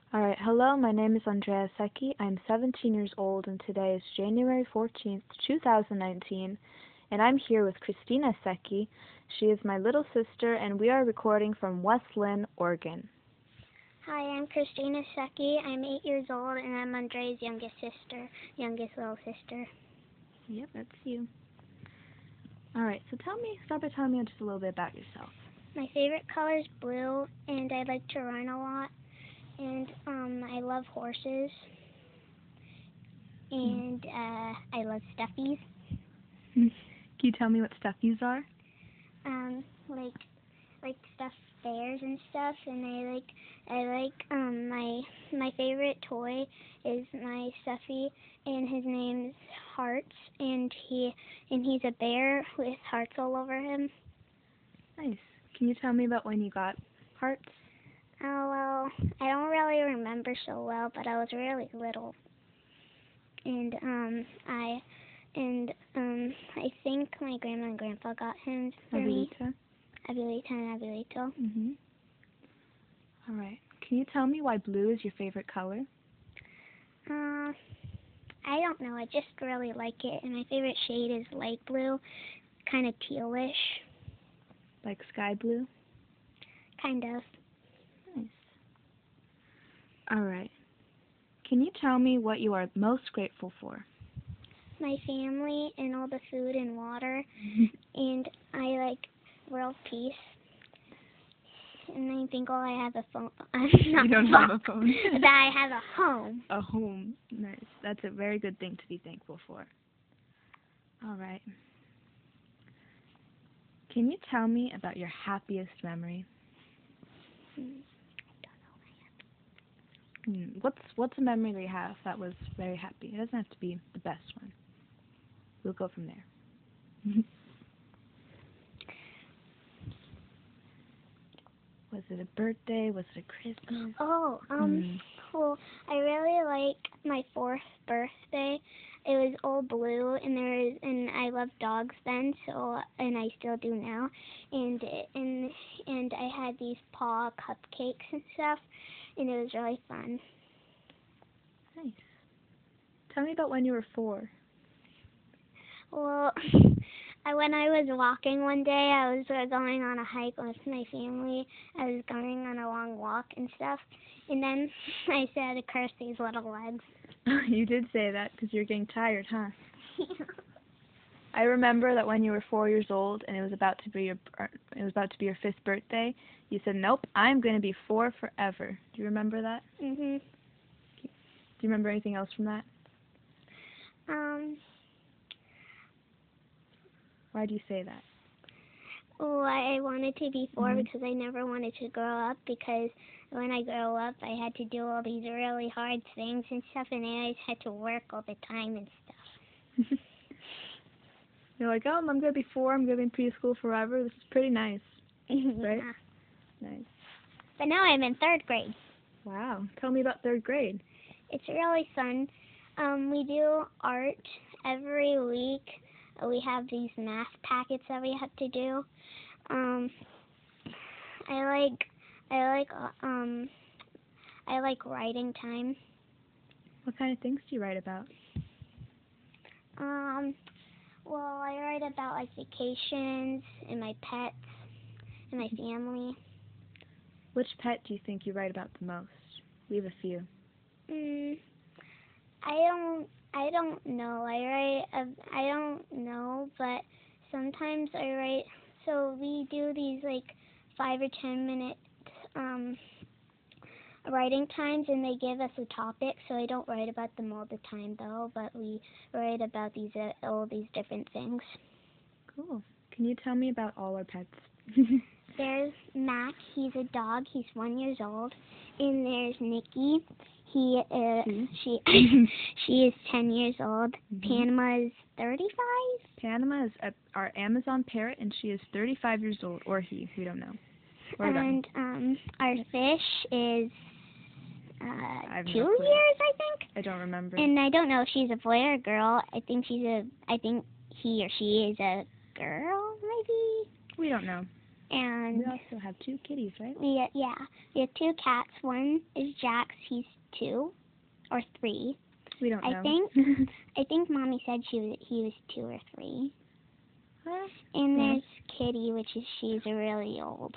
Alright, hello, my name is Andrea Secchi. I'm 17 years old and today is January 14th, 2019, and I'm here with Christina Secchi. She is my little sister and we are recording from West Linn, Oregon. Hi, I'm Christina Secchi. I'm 8 years old and I'm Andrea's youngest little sister. Yep, that's you. Alright, so start by telling me just a little bit about yourself. My favorite color is blue and I like to run a lot. And I love horses, and I love stuffies. Can you tell me what stuffies are? Like stuffed bears and stuff. And my favorite toy is my stuffy, and his name's Hearts, and he's a bear with hearts all over him. Nice. Can you tell me about when you got Hearts? Oh, well, I don't really remember so well, but I was really little. And I think my grandma and grandpa got him for me. Abuelita and Abuelito. Mhm. All right. Can you tell me why blue is your favorite color? I don't know. I just really like it, and my favorite shade is light blue, kind of tealish. Like sky blue? Kind of. Nice. All right. Can you tell me what you are most grateful for? My family and all the food and water, and I like world peace. And I think I have a phone. You don't have a phone. That I have a home. A home. Nice. That's a very good thing to be thankful for. All right. Can you tell me about your happiest memory? What's a memory that you have that was very happy? It doesn't have to be the best one. We'll go from there. Was it a birthday? Was it a Christmas? Well, I really like my 4th birthday. It was all blue, and I loved dogs then, and I still do now. And I had these paw cupcakes and stuff, and it was really fun. Nice. Tell me about when you were 4. Well, when I was walking one day, I was going on a hike with my family. I was going on a long walk and stuff, and then I said, "Curse these little legs." You did say that because you were getting tired, huh? I remember that when you were 4 years old and it was about to be your 5th birthday, you said, "Nope, I'm going to be 4 forever." Do you remember that? Mhm. Do you remember anything else from that? Why do you say that? Well, I wanted to be 4 Mhm. because I never wanted to grow up, because when I grow up, I had to do all these really hard things and stuff, and I always had to work all the time and stuff. You're like, "Oh, I'm going to be 4. I'm going to be in preschool forever. This is pretty nice." Right? Yeah. Nice. But now I'm in 3rd grade. Wow. Tell me about 3rd grade. It's really fun. We do art every week. We have these math packets that we have to do. I like writing time. What kind of things do you write about? Well, I write about like vacations and my pets and my family. Which pet do you think you write about the most? We have a few. I don't know. I don't know, but sometimes I write. So we do these like 5 or 10 minute writing times, and they give us a topic. So I don't write about them all the time though, but we write about all these different things. Cool. Can you tell me about all our pets? There's Mac. He's a dog. He's 1 year old. And there's Nikki. She is 10 years old. Panama's 35. Panama is our Amazon parrot, and she is 35 years old, or he. We don't know. And our fish is 2 years, I think. I don't remember. And I don't know if she's a boy or a girl. I think he or she is a girl, maybe. We don't know. And We also have 2 kitties, right? we have 2 cats. One is Jax. He's 2 or 3. We don't know. I think Mommy said he was 2 or 3. Huh? And Yeah. there's Kitty, she's really old.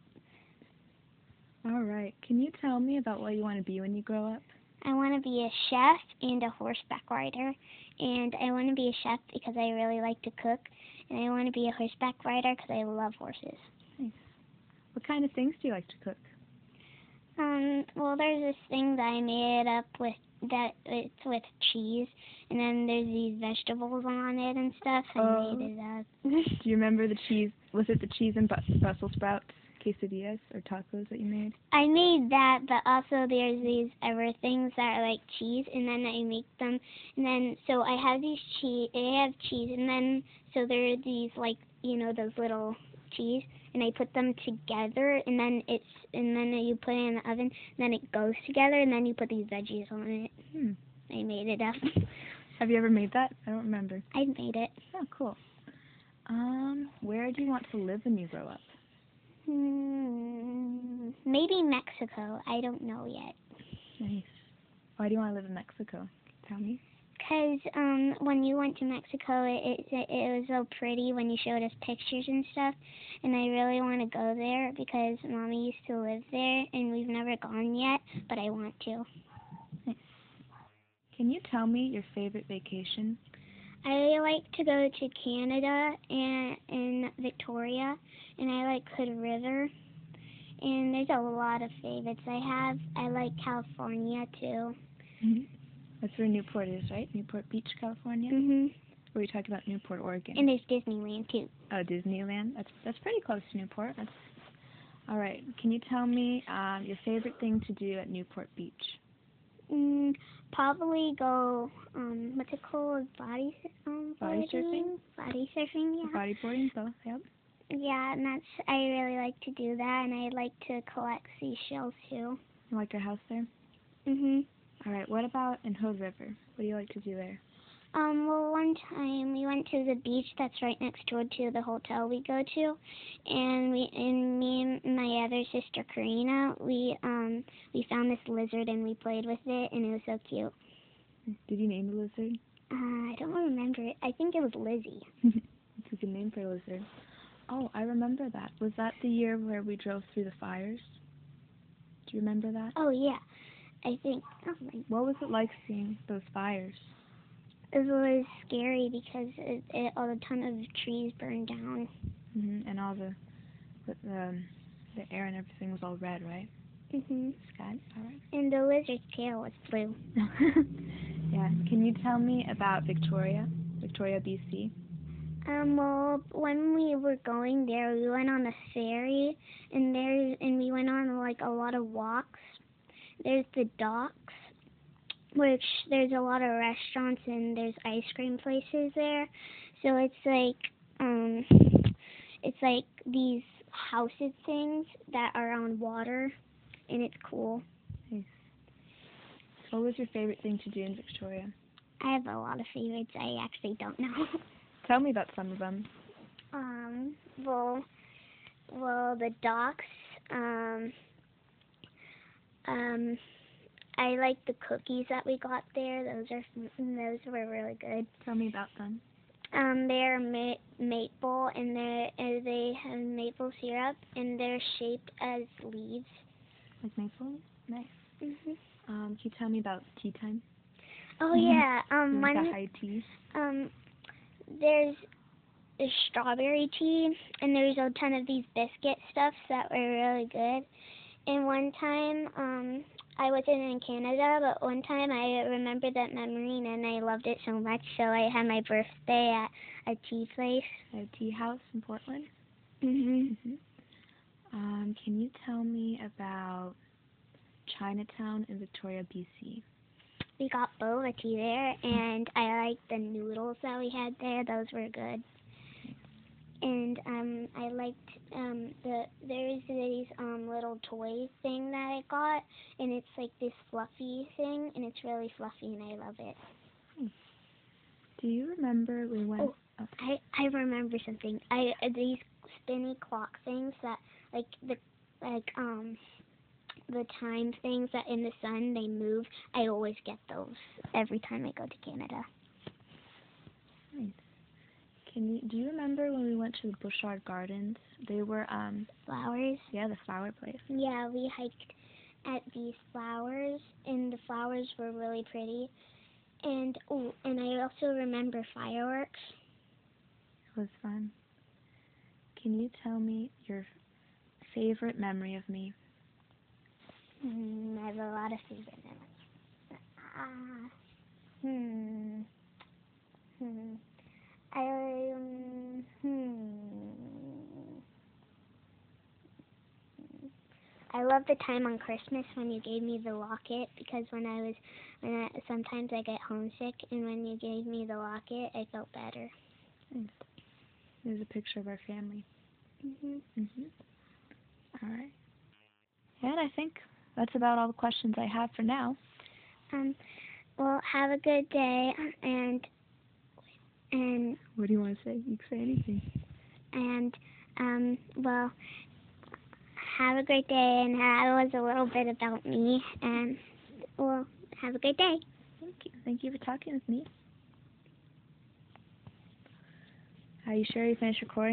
All right. Can you tell me about what you want to be when you grow up? I want to be a chef and a horseback rider. And I want to be a chef because I really like to cook. And I want to be a horseback rider because I love horses. Nice. What kind of things do you like to cook? Well, there's this thing that I made up with it's with cheese, and then there's these vegetables on it and stuff. I made it up. Do you remember the cheese? Was it the cheese and Brussels sprouts quesadillas or tacos that you made? I made that, but also there's these other things that are like cheese, and then I make them, and then so I have these cheese. I have cheese, and then so there are these like those little cheese, and I put them together, and then you put it in the oven, and then it goes together, and then you put these veggies on it. I made it up. Have you ever made that? I don't remember. I made it. Oh, cool. Where do you want to live when you grow up? Maybe Mexico. I don't know yet. Nice. Why do you want to live in Mexico? Tell me. Because when you went to Mexico, it was so pretty when you showed us pictures and stuff, and I really want to go there because Mommy used to live there, and we've never gone yet, but I want to. Nice. Can you tell me your favorite vacation? I like to go to Canada and in Victoria, and I like Hood River, and there's a lot of favorites I have. I like California too. That's where Newport is, right? Newport Beach, California? Mhm. Or are you talking about Newport, Oregon? And there's Disneyland too. Oh, Disneyland? That's pretty close to Newport. All right. Can you tell me your favorite thing to do at Newport Beach? Probably go, what's it called? Body surfing? Body surfing, yeah. Bodyboarding, both, yep. Yeah, and I really like to do that, and I like to collect seashells too. You like your house there? Mhm. All right. What about in Hood River? What do you like to do there? Well, one time we went to the beach that's right next door to the hotel we go to, and me and my other sister Karina, we found this lizard and we played with it, and it was so cute. Did you name the lizard? I don't remember it. I think it was Lizzie. That's a good name for a lizard. Oh, I remember that. Was that the year where we drove through the fires? Do you remember that? Oh yeah, I think. What was it like seeing those fires? It was scary because a ton of trees burned down. And all the air and everything was all red, right? Sky, all right. And the lizard's tail was blue. Yeah. Can you tell me about Victoria, BC? Well, when we were going there, we went on a ferry, and we went on like a lot of walks. There's the docks, which there's a lot of restaurants and there's ice cream places there. So it's like these houses things that are on water, and it's cool. Nice. What was your favorite thing to do in Victoria? I have a lot of favorites. I actually don't know. Tell me about some of them. Well, the docks. I like the cookies that we got there. Those were really good. Tell me about them. They're maple, and they have maple syrup, and they're shaped as leaves. Like maple? Nice. Mhm. Can you tell me about tea time? Oh yeah. Like the high tea. There's a strawberry tea, and there's a ton of these biscuit stuffs that were really good. And one time, I wasn't in Canada, but one time I remembered that memory, and I loved it so much, so I had my birthday at a tea place. A tea house in Portland? Mhm. Can you tell me about Chinatown in Victoria, BC? We got boba tea there, and I liked the noodles that we had there. Those were good. And I liked there's these little toy thing that I got, and it's like this fluffy thing, and it's really fluffy, and I love it. Do you remember we went? I remember something. These spinny clock things that the time things that in the sun they move. I always get those every time I go to Canada. Nice. Do you remember when we went to the Bouchard Gardens? They were Flowers? Yeah, the flower place. Yeah, we hiked at these flowers, and the flowers were really pretty. And I also remember fireworks. It was fun. Can you tell me your favorite memory of me? I have a lot of favorite memories. I love the time on Christmas when you gave me the locket, because sometimes I get homesick, and when you gave me the locket, I felt better. Nice. There's a picture of our family. All right. And I think that's about all the questions I have for now. Well, have a good day, and What do you want to say? You can say anything. well, have a great day, and that was a little bit about me, and well, have a great day. Thank you. Thank you for talking with me. Are you sure you finished recording?